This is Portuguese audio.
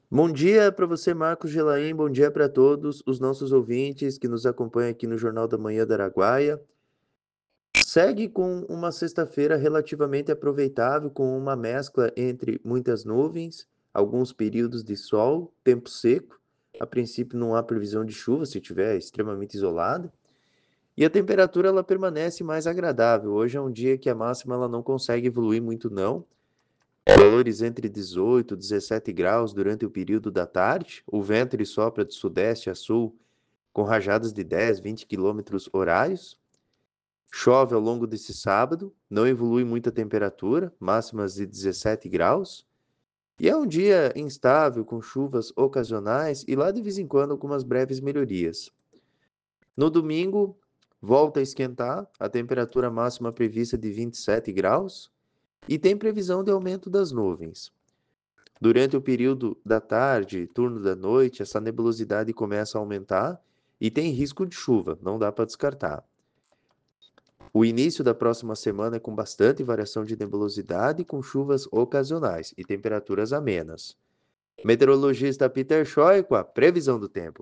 Bom dia para você, Marcos Gelaim. Bom dia para todos os nossos ouvintes que nos acompanham aqui no Jornal da Manhã da Araguaia. Segue com uma sexta-feira relativamente aproveitável, com uma mescla entre muitas nuvens, alguns períodos de sol, tempo seco. A princípio não há previsão de chuva se estiver extremamente isolado. E a temperatura ela permanece mais agradável. Hoje é um dia que a máxima ela não consegue evoluir muito não. Valores entre 18 e 17 graus durante o período da tarde. O vento ele sopra de sudeste a sul com rajadas de 10, 20 quilômetros horários. Chove ao longo desse sábado, não evolui muita temperatura, máximas de 17 graus. E é um dia instável, com chuvas ocasionais e lá de vez em quando algumas breves melhorias. No domingo, volta a esquentar, a temperatura máxima prevista de 27 graus e tem previsão de aumento das nuvens. Durante o período da tarde, turno da noite, essa nebulosidade começa a aumentar e tem risco de chuva, não dá para descartar. O início da próxima semana é com bastante variação de nebulosidade, com chuvas ocasionais e temperaturas amenas. Meteorologista Peter Schoy com a previsão do tempo.